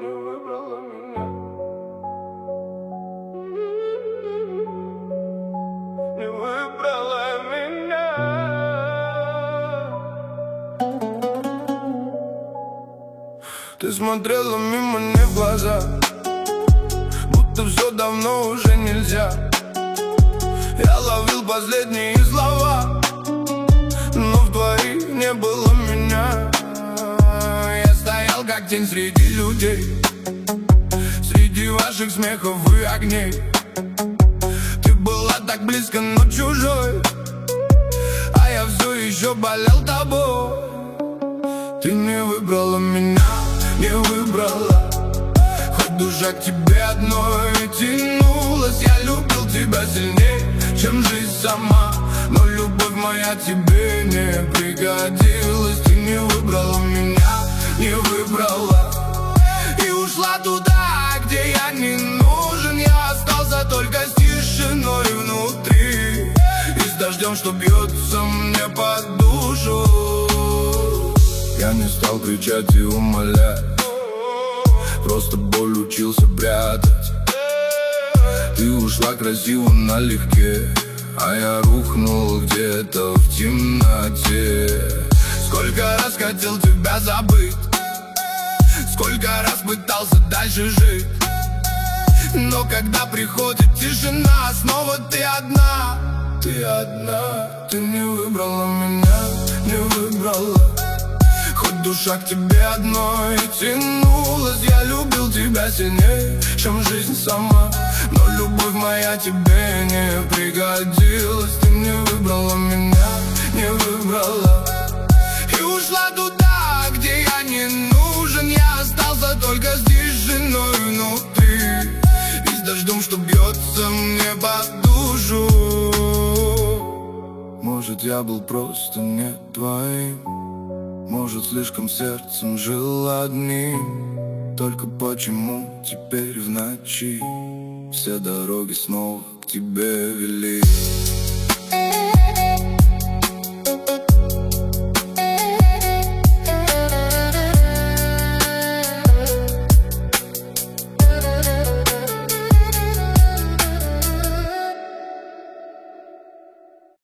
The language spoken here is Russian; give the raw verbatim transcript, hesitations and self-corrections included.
не выбрала меня, не выбрала меня. Ты смотрела мимо мне в глаза, будто все давно уже нельзя. Я ловил последние слова, но в твоих не было меня. Я стоял как тень среди людей, среди ваших смехов и огней. Ты была так близко, но чужой, а я все еще болел тобой. Ты не выбрала меня, не выбрала, хоть душа к тебе одной тянулась. Я любил тебя сильнее, чем жизнь сама, но любовь моя тебе не пригодилась. Ты не выбрала меня, не выбрала, и ушла туда, где я не нужен. Я остался только с тишиной внутри и с дождем, что бьется мне под душу. Я не стал кричать и умолять, просто боль учился прятать. Ты ушла красиво налегке, а я рухнул где-то в темноте. Сколько раз хотел тебя забыть, сколько раз пытался дальше жить, но когда приходит тишина, снова ты одна. Ты одна, ты не выбрала меня, не выбрала, хоть душа к тебе одной тянулась. Я любил тебя сильнее, чем жизнь сама, но любовь моя тебе не пригодилась. Ты не выбрала меня, не выбрала, и ушла туда, где я не нужен. Я остался только с тишиной внутри и с дождем, что бьется мне под душу. Может, я был просто не твоим, может, слишком сердцем жил одним. Только почему теперь в ночи все дороги снова к тебе вели?